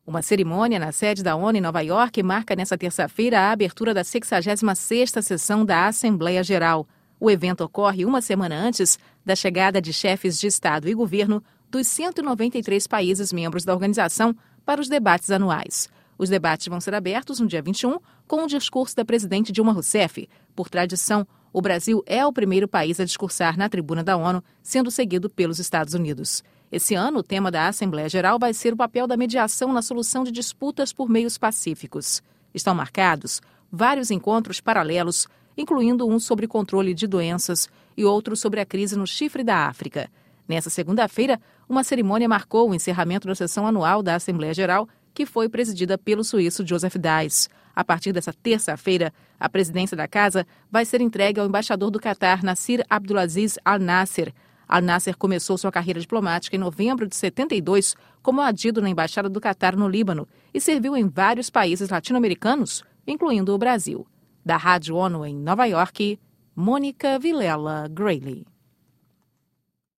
Uma cerimônia na sede da ONU em Nova York marca nesta terça-feira a abertura da 66ª sessão da Assembleia Geral. O evento ocorre uma semana antes da chegada de chefes de Estado e governo dos 193 países membros da organização para os debates anuais. Os debates vão ser abertos no dia 21, com o discurso da presidente Dilma Rousseff. Por tradição, o Brasil é o primeiro país a discursar na tribuna da ONU, sendo seguido pelos Estados Unidos. Esse ano, o tema da Assembleia Geral vai ser o papel da mediação na solução de disputas por meios pacíficos. Estão marcados vários encontros paralelos, incluindo um sobre controle de doenças e outro sobre a crise no chifre da África. Nessa segunda-feira, uma cerimônia marcou o encerramento da sessão anual da Assembleia Geral, que foi presidida pelo suíço Joseph Dies. A partir dessa terça-feira, a presidência da casa vai ser entregue ao embaixador do Catar, Nasser Abdulaziz Al Nasser. Al Nasser começou sua carreira diplomática em novembro de 72 como adido na Embaixada do Catar no Líbano e serviu em vários países latino-americanos, incluindo o Brasil. Da Rádio ONU em Nova York, Mônica Vilela Grayley.